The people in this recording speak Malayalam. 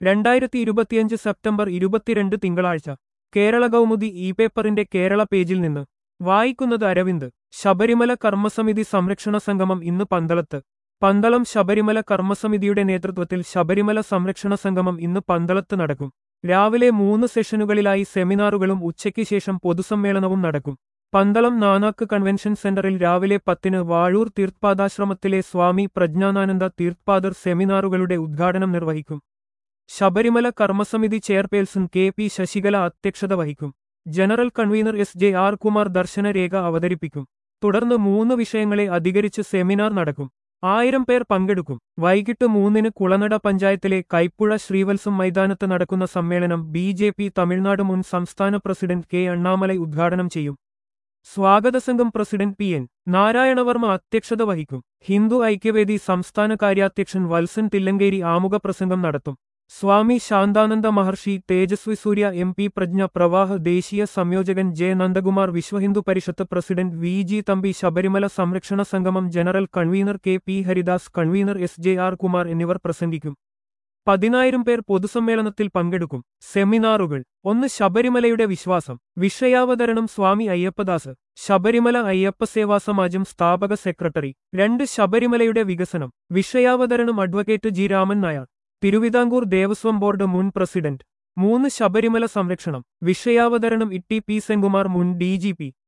2025 സെപ്റ്റംബർ 22 തിങ്കളാഴ്ച കേരള കൗമുദി ഇ പേപ്പറിന്റെ കേരള പേജിൽ നിന്ന് വായിക്കുന്നത് അരവിന്ദ്. ശബരിമല കർമ്മസമിതി സംരക്ഷണ സംഗമം ഇന്ന് പന്തളത്ത്. പന്തളം ശബരിമല കർമ്മസമിതിയുടെ നേതൃത്വത്തിൽ ശബരിമല സംരക്ഷണ സംഗമം ഇന്ന് പന്തളത്ത് നടക്കും. രാവിലെ 3 സെഷനുകളിലായി സെമിനാറുകളും ഉച്ചയ്ക്ക് ശേഷം പൊതുസമ്മേളനവും നടക്കും. പന്തളം നാനാക്ക് കൺവെൻഷൻ സെന്ററിൽ രാവിലെ 10-ന് വാഴൂർ തീർത്ഥാദാശ്രമത്തിലെ സ്വാമി പ്രജ്ഞാനാനന്ദ തീർത്ഥാദർ സെമിനാറുകളുടെ ഉദ്ഘാടനം നിർവഹിക്കും. ശബരിമല കർമ്മസമിതി ചെയർപേഴ്സൺ കെ.പി. ശശികല അധ്യക്ഷത വഹിക്കും. General convener S J R. കുമാർ ദർശനരേഖ അവതരിപ്പിക്കും. തുടർന്ന് 3 വിഷയങ്ങളെ അധികരിച്ച് സെമിനാർ നടക്കും. 1000 പേർ പങ്കെടുക്കും. വൈകിട്ട് 3-ന് കുളനട പഞ്ചായത്തിലെ കൈപ്പുഴ ശ്രീവത്സം മൈതാനത്ത് നടക്കുന്ന സമ്മേളനം ബി.ജെ.പി. തമിഴ്നാട് മുൻ സംസ്ഥാന പ്രസിഡന്റ് കെ. അണ്ണാമലൈ ഉദ്ഘാടനം ചെയ്യും. സ്വാഗതസംഘം പ്രസിഡന്റ് പി. എൻ. നാരായണവർമ്മ അധ്യക്ഷത വഹിക്കും. ഹിന്ദു ഐക്യവേദി സംസ്ഥാന കാര്യാധ്യക്ഷൻ വത്സൻ തില്ലങ്കേരി ആമുഖപ്രസംഗം നടത്തും. സ്വാമി ശാന്താനന്ദ മഹർഷി, തേജസ്വി സൂര്യ എം പി, പ്രജ്ഞ പ്രവാഹ് ദേശീയ സംയോജകൻ J. Nandakumar, Vishwa Hindu Parishad president V. G. Thampi, Sabarimala സംരക്ഷണ സംഗമം general convener K. P. Haridas, convener S J R. Kumar എന്നിവർ പ്രസംഗിക്കും. 10,000 പേർ പൊതുസമ്മേളനത്തിൽ പങ്കെടുക്കും. സെമിനാറുകൾ: 1 ശബരിമലയുടെ വിശ്വാസം. വിഷയാവതരണം സ്വാമി അയ്യപ്പദാസ്, ശബരിമല അയ്യപ്പസേവാ സമാജം സ്ഥാപക സെക്രട്ടറി. 2 ശബരിമലയുടെ വികസനം. വിഷയാവതരണം advocate G. Raman Nair, Thiruvithamkoor Devaswom board മുൻ പ്രസിഡന്റ്. 3 ശബരിമല സംരക്ഷണം. വിഷയാവതരണം ഇ.ടി. പി. സെൻകുമാർ, മുൻ ഡി.ജി.പി.